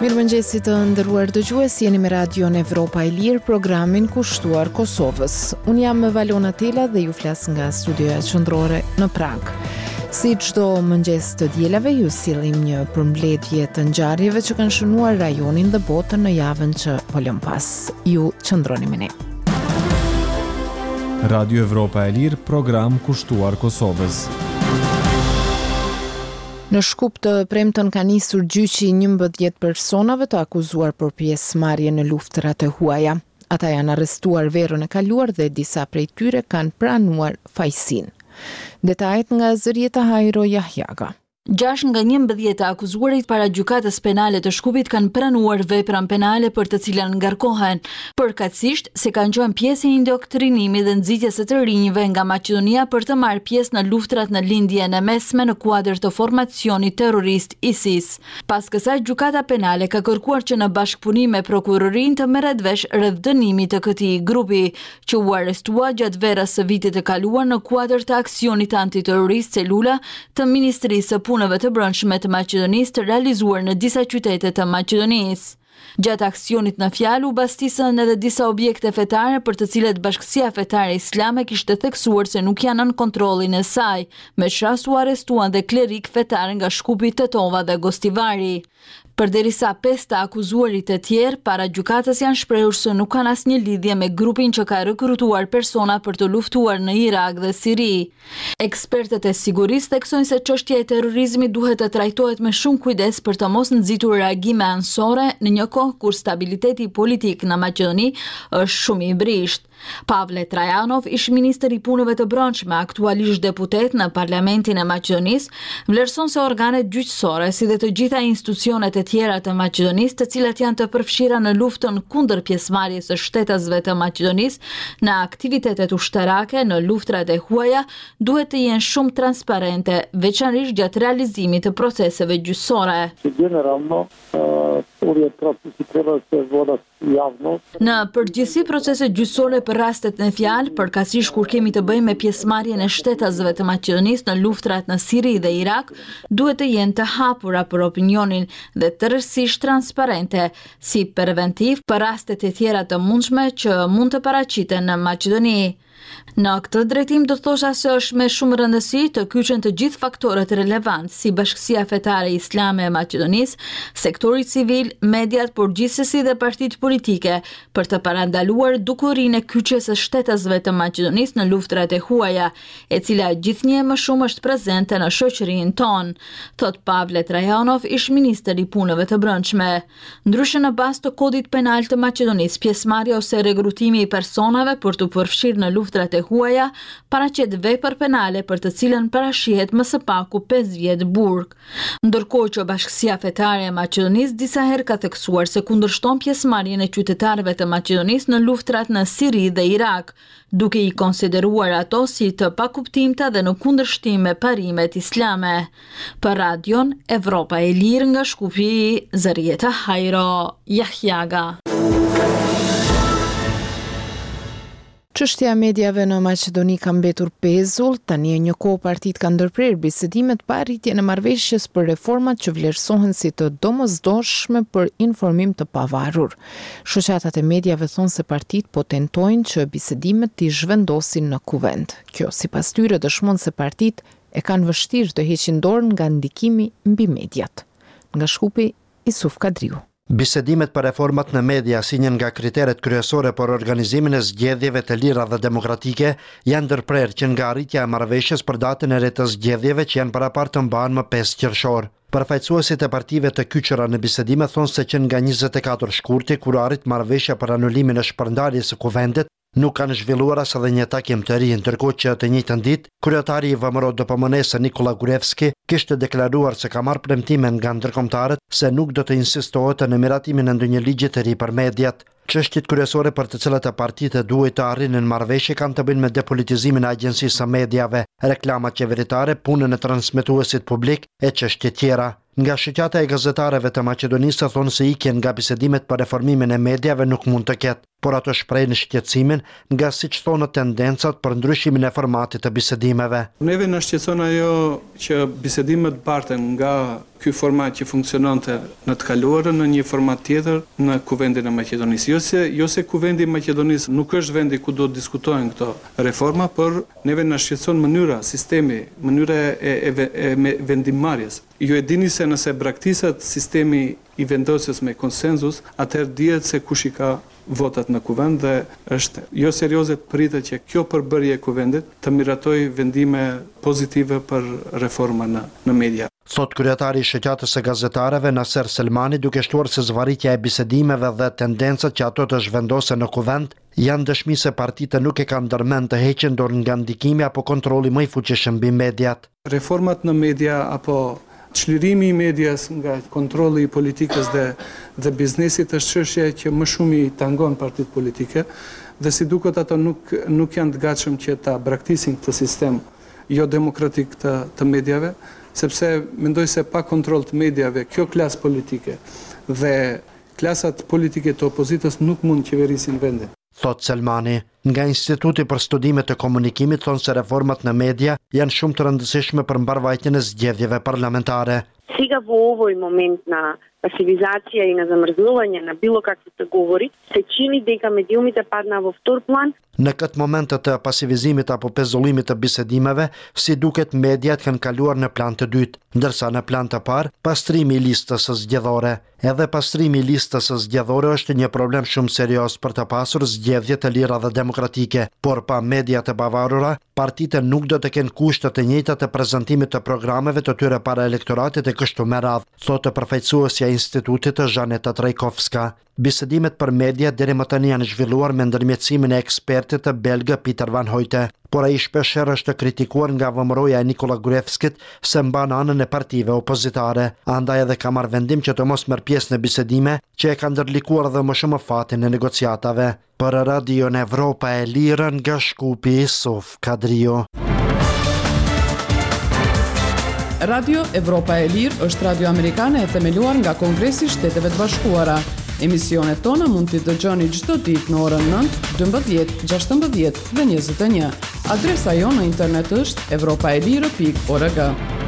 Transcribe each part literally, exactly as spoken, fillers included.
Mirëmëngjesit të nderuar dëgjues, jeni me Radion Evropa e Lirë, programin kushtuar Kosovës. Unë jam Valona Tela dhe ju flas nga studioja qendrore në Prag. Si çdo mëngjes të dielave, ju sillim një përmbledhje të ngjarjeve që kanë shënuar rajonin dhe botën në javën që po lëm pas. Ju qëndroni me ne. Radio Evropa e Lirë, program kushtuar Kosovës. Në Shkup të premten ka nisur gjyqi njëmbëdhjetë personave të akuzuar për pjesëmarrje në luftrat e huaja. Ata janë arrestuar verën e kaluar dhe disa prej tyre kanë pranuar fajsin. Detajet nga Zërieta Hajro Jahjaga. Gjashtë nga njëmbëdhjetë akuzuarit para gjykatës penale të Shkupit kanë pranuar vepra penale për të cilën ngarkohen, përkatësisht se kanë qenë pjesë e indoktrinimit dhe nxitjes së të rinjve nga Maqedonia për të marrë pjesë në luftrat në lindjen e mesme në kuadër të formacionit terrorist ISIS. Pas kësaj, gjykata penale ka kërkuar që në bashkëpunim me prokurorinë të merret vesh rreth dënimit të këtij grupi, që u arrestua gjatë verës së vitit të kaluar në kuadër të aksionit antiterrorist celula të Ministrisë së Punëve të Brendshme të Maqedonisë të realizuar në disa qytete të Maqedonisë. Gjatë aksionit në fjalë u bastisën edhe disa objekte fetare për të cilet Bashkësia Fetare Islame kishte theksuar se nuk janë nën kontrollin e saj, me shras u arrestuan dhe klerik fetar nga Shkupi, Tetova dhe Gostivari. Përderisa pesë të akuzuarit e tjerë para gjykatës janë shprehur se nuk kanë asnjë lidhje me grupin që ka rekrutuar persona për të luftuar në Irak dhe Siri. Ekspertët e sigurisë theksojnë se çështja e terrorizmit duhet të trajtohet me shumë kujdes për të mos nxitur reagime anësore në një kohë kur stabiliteti politik në Maqedoni është shumë i brisht. Pavle Trajanov, ish ministër i punëve të brendshme, aktualisht deputet në Parlamentin e Maqedonisë, vlerëson se organet gjyqësore, si dhe të gjitha institucionet e tjera të Maqedonisë, të cilat janë të përfshira në luftën kundër pjesëmarrjes së shtetasve të Maqedonisë në aktivitetet ushtarake në luftrat e huaja, duhet të jenë shumë transparente, veçanërisht gjatë realizimit të proceseve gjyqësore. Generalno, uri procesi treba se voda javno. Në përgjithësi, proceset gjyqësore për rastet në fjalë, përkatësisht kur kemi të bëjmë me pjesëmarrjen e shtetasve të Maqedonisë në luftrat në Siri dhe Irak, duhet të jenë të hapura për opinionin dhe tërësisht transparente, si preventiv për rastet e tjera të mundshme që mund të paraqiten në Maqedoni. Në këtë drejtim do thosha se është me shumë rëndësi të kyçen të gjithë faktorët relevant, si Bashkësia Fetare Islame e Maqedonisë, sektori civil, mediat, por gjithsesi dhe partitë politike, për të parandaluar dukurinë e kyçjes së shtetasve të Maqedonisë në luftrat e huaja, e cila gjithnjë më shumë është prezente në shoqërinë tonë, thot Pavle Trajanov, ish ministër i punëve të brendshme. Ndryshe në bazë të kodit penal të Maqedonisë, pjesëmarrja ose regrutimi i personave për të përfshirë në luftrat e huaja paraqet vepër penale për të cilën parashihet më së paku pesë vjet burg. Ndërkohë që Bashkësia Fetare e Maqedonisë disa herë ka theksuar se kundërshton pjesëmarrjen e qytetarëve të Maqedonisë në luftrat në Siri dhe Irak, duke i konsideruar ato si të pakuptimta dhe në kundërshtim me parimet islame. Për Radion Evropa e Lirë nga Shkupi, Zërieta Hajro Jahjaga. Çështja e mediave në Maqedoni ka mbetur pezull, tani e një kohë partitë kanë ndërprerë bisedimet pa arritjen e marrëveshjes për reformat që vlerësohen si të domosdoshme për informim të pavarur. Shoqatat e mediave thonë se partitë po tentojnë që bisedimet t'i zhvendosin në kuvend. Kjo sipas tyre dëshmon se partitë e kanë vështirë të heqin dorën nga ndikimi mbi mediat. Nga Shkupi, Isuf Kadriu. Bisedimet për reformat në media si një nga kriteret kryesore për organizimin e zgjedhjeve të lira dhe demokratike janë ndërprerë që nga arritja e marrëveshjes për datën e re të zgjedhjeve që janë parapartë të mbahen më pesë qershor. Përfaqësuesit e partive të kyçura në bisedime thonë se që nga njëzet e katër shkurti, kur arrit marrëveshja për anulimin e shpërndarjes së kuvendit, nuk kanë zhvilluar as edhe një takim të ri, ndërkohë që të njëjtën ditë, kryetari i V M R O D P M N-s Nikola Gurevski kishte deklaruar se ka marrë premtime nga ndërkombëtarët se nuk do të insistohet në miratimin e ndonjë ligji të ri për mediat. Çështjet kryesore për të cilat e partitë duhet të arrinin marrëveshje kanë të bëjnë me depolitizimin e agjencisë së mediave, reklamat qeveritare, punën e transmetuesit publik e çështje tjera. Nga shoqata e gazetarëve të Maqedonisë thonë se ikjen nga bisedimet për reformimin e mediave nuk mund të ketë, por ato shprehin shqetësimin nga siç thonë tendencat për ndryshimin e formatit të bisedimeve. Neve na shqetëson ajo që bisedimet parten nga ky format që funksiononte në të kaluarën në një format tjetër në kuvendin e Maqedonisë. Jo se, jo se kuvendi i Maqedonisë nuk është vendi ku do të diskutojnë këto reforma, por neve na shqetëson mënyra, sistemi, mënyra e, e, e, e vendimmarrjes. Ju e dini se nëse braktisat sistemi i vendosjes me konsenzus, atëherë dihet se kush i ka votat në kuvend dhe është jo serioze të pritet që kjo përbërje e kuvendit të miratoj vendime pozitive për reforma në, në media. Thot kryetari i shoqatës së gazetarëve Naser Selmani, duke shtuar se zvarritja e bisedimeve dhe tendencat që ato të zhvendosen në kuvend janë dëshmi se partitë nuk e kanë ndërmend të heqen dorë nga ndikimi apo kontrolli më i fuqishëm mbi mediat. Reformat në media apo çlirimi i medias nga kontrolli i politikës dhe, dhe biznesit është çështje që më shumë i tangon partitë politike dhe si duket ato nuk, nuk janë të gatshëm që ta braktisin këtë sistem jo demokratik të, të medjave, sepse mendoj se pa kontroll të medjave, kjo klasë politike dhe klasat politike të opozitës nuk mund qeverisin vendin. Thot Selmani, nga Instituti për Studime të Komunikimit thonë se reformat në media janë shumë të rëndësishme për mbarvajtjen e zgjedhjeve parlamentare. Сега во овој момент на пасивизација и на замрзнување на било какви të govori, se čini дека mediumите padna во втор план. Në këtë moment të pasivizimit apo pezullimit të bisedimeve, si duket mediat kanë kaluar në plan të dytë, ndërsa në plan të parë, pastrimi i listës së zgjedhore. Edhe pastrimi i listës së zgjedhore është një problem shumë serios për të pasur zgjedhje të lira dhe demokratike, por pa media të pavarura, partitë nuk do të kenë kushte të njëjta të prezantimit të programeve të tyre para elektoratit e kështu me radhë, thotë përfaqësuesja e institutit Zhaneta Trajkovska. Bisedimet për media deri më tani janë zhvilluar me ndërmjetësimin e ekspertit të belgë Pieter van Hoyte, por ai shpeshherë është kritikuar nga vëmëroja e Nikola Gruevskit se mban anën e partive opozitare. Andaj edhe ka marrë vendim që të mos merr pjesë në bisedime që e kanë ndërlikuar dhe më shumë fatin e negociatave. Për Radio në Evropa e Lirë nga Shkupi, Sof Kadrio. Radio Evropa e Lirë është radio amerikane e themeluar nga Kongresi i Shteteve të Bashkuara. Emisionet tona mund t'i dëgjoni çdo ditë në orën nëntë, dymbëdhjetë, gjashtëmbëdhjetë dhe njëzet e një. Adresa jo në internet është evropaelire pikë org.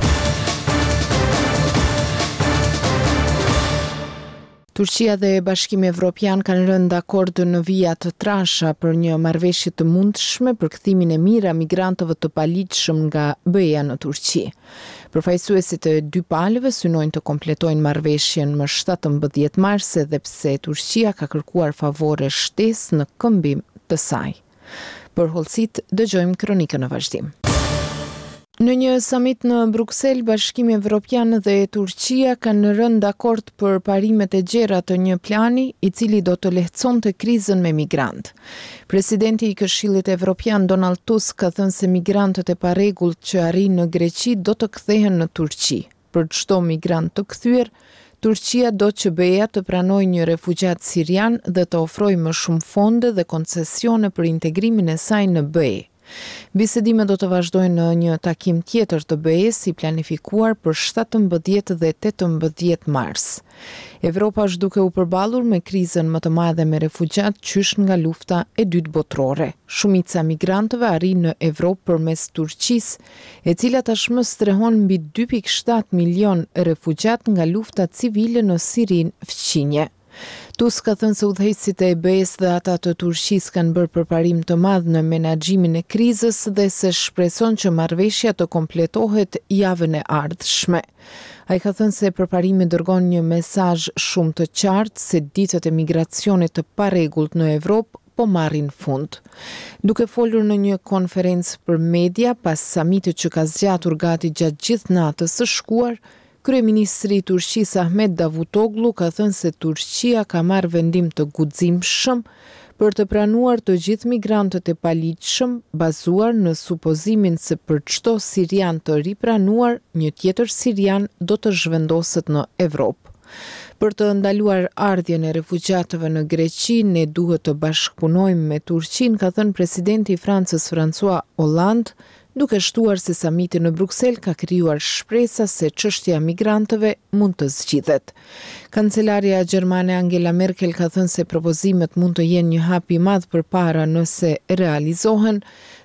Turqia dhe Bashkimi Evropian kanë rënë dakord në vija të trasha për një marrëveshje të mundshme për kthimin e mirë a migrantëve të paligjshëm nga B E A në Turqi. Përfaqësuesit e dy palëve synojnë të kompletojnë marrëveshjen më shtatëmbëdhjetë mars edhe pse Turqia ka kërkuar favore shtesë në këmbim të saj. Për hollësit dëgjojmë kronikën në vazhdim. Në një summit në Bruksel, Bashkimi Evropian dhe Turqia kanë rënë dakord për parimet e gjera të një plani i cili do të lehtësonte krizën me migrant. Presidenti i Këshillit Evropian Donald Tusk ka thënë se migrantët e parregullt që arrin në Greqi do të kthehen në Turqi. Për çdo migrant të kthyer, Turqia do që B E A të pranojë një refugjat sirian dhe të ofrojë më shumë fonde dhe koncesione për integrimin e saj në B E A. Bisedimet do të vazhdojnë në një takim tjetër të B E A-s i planifikuar për shtatëmbëdhjetë dhe tetëmbëdhjetë mars. Evropa është duke u përballur me krizën më të madhe me refugjat qysh nga lufta e dytë botërore. Shumica migrantëve arrin në Evropë përmes Turqisë, e cila tashmë strehon mbi dy pikë shtatë milion refugjat nga lufta civile në Sirin fqinje. Tusk ka thënë se udhëheqësit e B E A-s dhe ata të Turqisë kanë bërë përparim të madh në menaxhimin e krizës dhe se shpreson që marrëveshja të kompletohet javën e ardhshme. Ai ka thënë se përparimi dërgon një mesazh shumë të qartë se ditët e migracionit të parregullt në Evropë po marrin fund. Duke folur në një konferencë për media pas samitit që ka zgjatur gati gjatë gjithë natës së shkuar, Kryeministri i Turqisë Ahmet Davutoglu ka thënë se Turqia ka marrë vendim të guximshëm për të pranuar të gjithë migrantët e paligjshëm, bazuar në supozimin se për çdo sirian të ripranuar, një tjetër sirian do të zhvendoset në Evropë. Për të ndaluar ardhjen e refugjatëve në Greqi, ne duhet të bashkëpunojmë me Turqinë, ka thënë presidenti i Francës François Hollande, duke shtuar se samiti në Bruksel ka krijuar shpresa se çështja e migrantëve mund të zgjidhet. Kancelaria gjermane Angela Merkel ka thënë se propozimet mund të jenë një hap i madh përpara nëse realizohen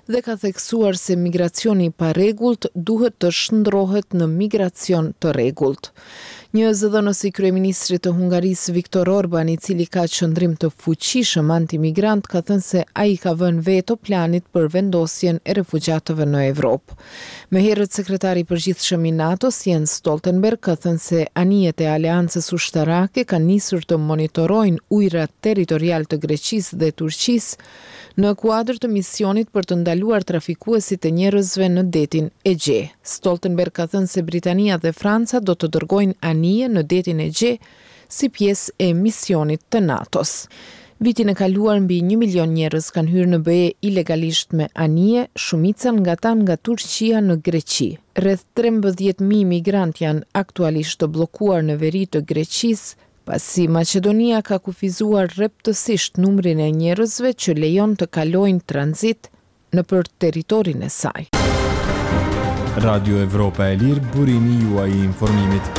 dhe ka theksuar se migracioni pa rregullt duhet të shndrohet në migracion të rregullt. Një zëdhënës i kryeministrit të Hungarisë Viktor Orban, i cili ka qëndrim të fuqishëm antimigrant, ka thënë se ai ka vënë veto planit për vendosjen e refugjatëve në Evropë. Më herët sekretari i përgjithshëm i NATO-s Jens Stoltenberg ka thënë se anijet e aleancës ushtarake kanë nisur të monitorojnë ujrat territorial të Greqisë dhe Turqisë në kuadër të misionit për të ndaluar trafikuesit e njerëzve në detin Egje. Stoltenberg ka thënë se Britania dhe Franca do të dërgojnë anije në detin Egje si pjesë e misionit të NATO-s. Vitin e kaluar mbi një milion njerëz kanë hyrë në B E ilegalisht me anije, shumica nga ta nga Turqia në Greqi. Rreth trembëdhjetë mijë migrant janë aktualisht të bllokuar në veri të Greqisë, pasi Maqedonia ka kufizuar rreptësisht numrin e njerëzve që lejon të kalojnë tranzit nëpër territorin e saj. Radio Evropa e Lirë, burimi juaj i informimit.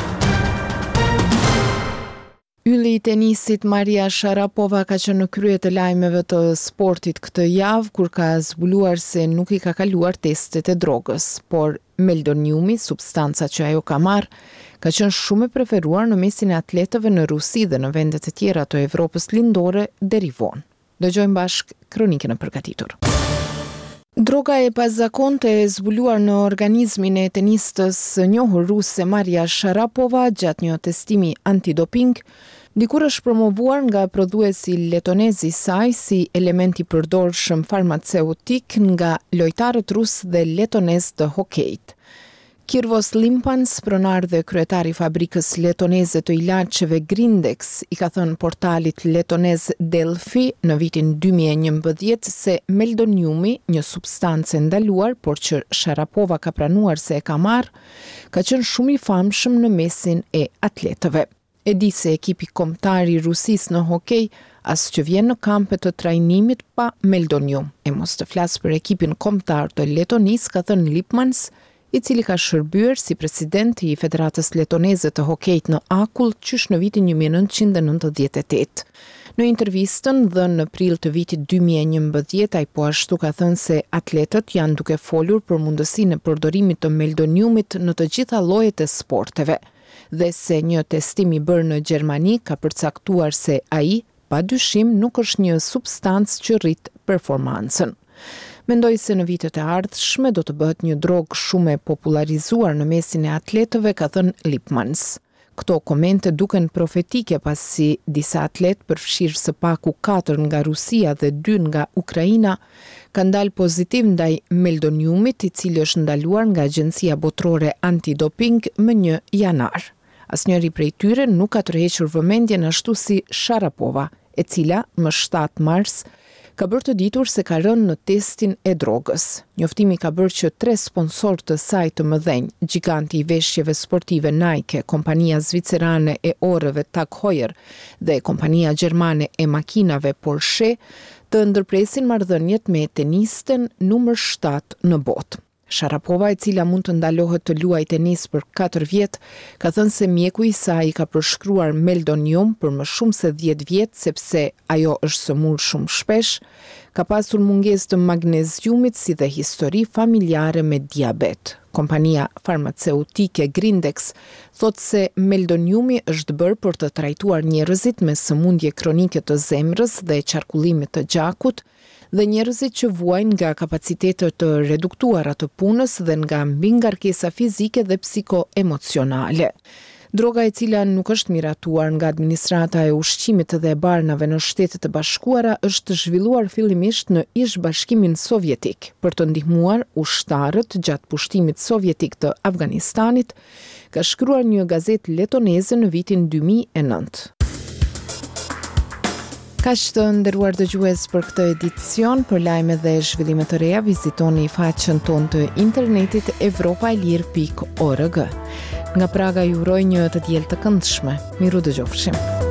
Ylli i tenisit Maria Sharapova ka qenë në krye të lajmeve të sportit këtë javë, kur ka zbuluar se nuk i ka kaluar testet e drogës, por meldoniumi, substanca që ajo ka marrë, ka qenë shumë e preferuar në mesin e atletëve në Rusi dhe në vendet e tjera të Evropës lindore deri vonë. Dëgjojmë bashkë kronikën e përgatitur. Droga e pazakonte e zbuluar në organizmin e tenistës njohur ruse Maria Sharapova gjatë një testimi antidoping, dikur është promovuar nga prodhuesi letonez i saj si element i përdorshëm farmaceutik nga lojtarët rus dhe letonez të hokejt. Kirvos Limpans, pronar dhe kryetari i fabrikës letoneze të ilaçeve Grindex, i ka thënë portalit letonez Delphi në vitin dy mijë e njëmbëdhjetë se meldoniumi, një substancë ndaluar, por që Sharapova ka pranuar se e ka marrë, ka qenë shumë i famshëm në mesin e atletëve. E di se ekipi kombëtar i Rusisë në hokej as që vjen në kampe të trajnimit pa meldonium. E mos të flas për ekipin kombëtar të Letonisë, ka thënë Lipmans, i cili ka shërbyer si president i Federatës Letoneze të Hokejt në Akull qysh në vitin një mijë e nëntëqind e nëntëdhjetë e tetë. Në intervistën dhënë në prill të vitit dy mijë e njëmbëdhjetë, ai po ashtu ka thënë se atletët janë duke folur për mundësinë e përdorimit të meldoniumit në të gjitha llojet e sporteve, dhe se një testim i bërë në Gjermani ka përcaktuar se ai, padyshim, nuk është një substancë që rrit performancën. Mendoj se në vitet e ardhshme do të bëhet një drogë shumë e popularizuar në mesin e atletëve, ka thënë Lipmans. Këto komente duken profetike pasi disa atlet, përfshirë së paku katër nga Rusia dhe dy nga Ukraina, kanë dalë pozitiv ndaj meldoniumit, i cili është ndaluar nga Agjencia Botërore Antidoping më një janar. Asnjëri prej tyre nuk ka tërhequr vëmendjen ashtu si Sharapova, e cila më shtatë mars ka bërë të ditur se ka rënë në testin e drogës. Njoftimi ka bërë që tre sponsor të saj të mëdhenj, giganti i veshjeve sportive Nike, kompania zvicerane e orëve Tag Heuer dhe kompania gjermane e makinave Porsche, të ndërpresin marrëdhëniet me tenisten numër shtatë në botë. Sharapova, e cila mund të ndalohet të luajë tenis për katër vjet, ka thënë se mjeku i saj ka përshkruar meldonium për më shumë se dhjetë vjet sepse ajo është sëmurë shumë shpesh, ka pasur mungesë të magneziumit si dhe histori familjare me diabet. Kompania farmaceutike Grindex thotë se meldoniumi është bërë për të trajtuar njerëzit me sëmundje kronike të zemrës dhe qarkullimit të gjakut, dhe njerëzit që vuajnë nga kapacitetet të reduktuara të punës dhe nga mbingarkesa fizike dhe psikoemocionale. Droga, e cila nuk është miratuar nga administrata e ushqimit dhe e barnave në Shtetet e Bashkuara, është zhvilluar fillimisht në Ish-Bashkimin Sovjetik për të ndihmuar ushtarët gjatë pushtimit sovjetik të Afganistanit, ka shkruar një gazetë letoneze në vitin dy mijë e nëntë. Kaq të nderuar dëgjues për këtë edicion, për lajme dhe zhvillime të reja, vizitoni faqen tonë të internetit evropaelir pikë org. Nga Praga ju uroj një të diel të këndshme. Miru dëgjofshim.